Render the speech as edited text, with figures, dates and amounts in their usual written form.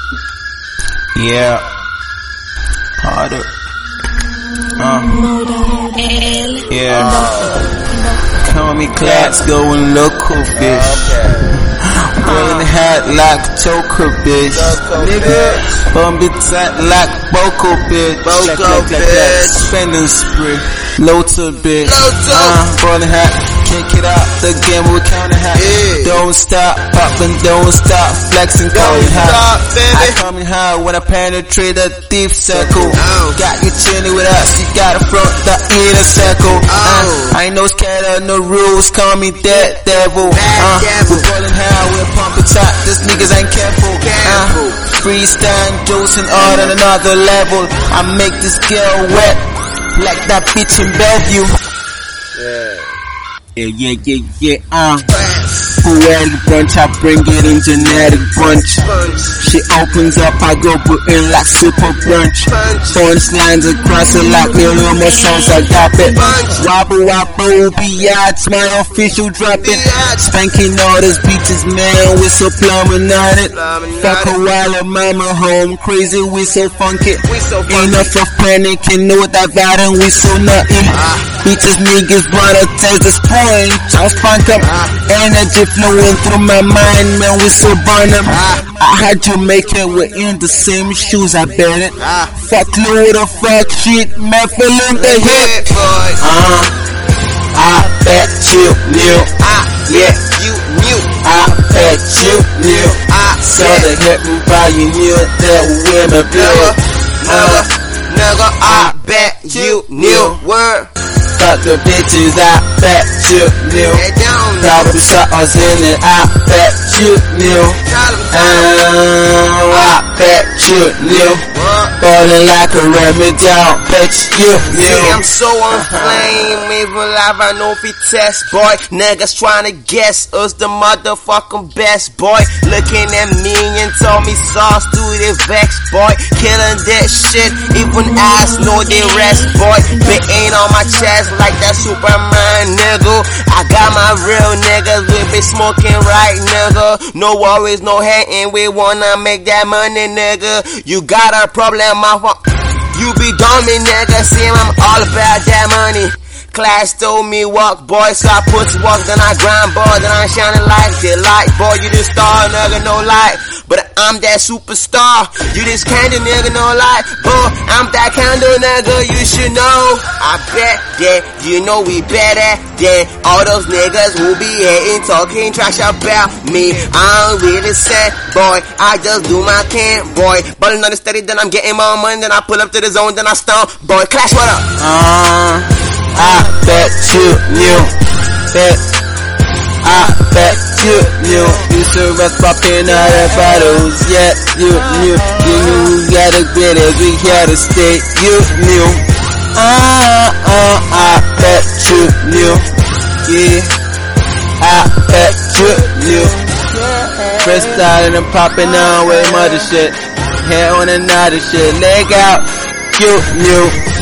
Yeah. Harder. Yeah. Call me class going local, bitch. Rolling hat like choker, bitch. Nigga, bump it tight like Boko, bitch. Spending spree, Loto, bitch. Rolling hat, can't get out the game with counter hat. Don't stop, poppin', don't stop, flexing, coming high. I coming high when I penetrate the deep circle. Got you chilling with us, you gotta front the inner circle. I ain't no scared of no rules, call me that devil. We're rolling high, we're pumping top, these niggas ain't careful. Freestyle dosing all on another level. I make this girl wet like that bitch in Bellevue. Yeah. Poetic bunch, I bring it in genetic bunch. She opens up, I go put in like super brunch. Punchlines across it like million more songs, I got it. Wobble, biatch, my official drop it. Spanking all these beaches, man, we so plumbing on it. Fuck a while, mama home, crazy, we so funky. Enough of panicking, know that violent, we so nutty. Bitches, niggas wanna taste this point, I'll spunk up. Energy flowing through my mind, man, we so burn them. I had you make it, we're in the same shoes, I bet it. Fuck load of fuck shit, man, feeling the hit. I bet you knew. Yeah, you knew. I bet you knew. Saw the hit me by you knew that women blow. Nigga, I bet you knew. Word. Fuck the bitches, I bet you knew. Probably shot us in it, I bet you knew. I bet you knew. Falling like a remedy, I bet you knew. See, I'm so on flame, even live I know be test, boy. Niggas trying to guess us the motherfucking best, boy. Looking at me and told me sauce to the vex, boy. Killing that shit, even eyes know they rest, boy. Bitten on my chest like that Superman, nigga. I got my real niggas, we be smoking right, nigga. No worries, no hating, we wanna make that money, nigga. You got a problem, my fuck. You be dummy, nigga. See, I'm all about that money. Class told me walk, boy, so I put to work, then I grind, boy, then I shining like the light, boy. You the star, nigga, no light, but I'm that superstar. You this candy, nigga, no light, boy. I'm that candle, nigga, you should know. I bet that you know we better than all those niggas who be hating, talking trash about me. I don't really sad, boy. I just do my can, boy. Ballin' on the steady, then I'm getting more money, then I pull up to the zone, then I stomp, boy. Clash, what up? I bet you knew. I bet you knew. You should rest popping out of bottles. Yeah, you knew. You knew we gotta get it. We here to stay. You knew. I bet you knew. Yeah, I bet you knew. Freestyling and popping on with mother shit. Hair on another shit. Leg out. You knew.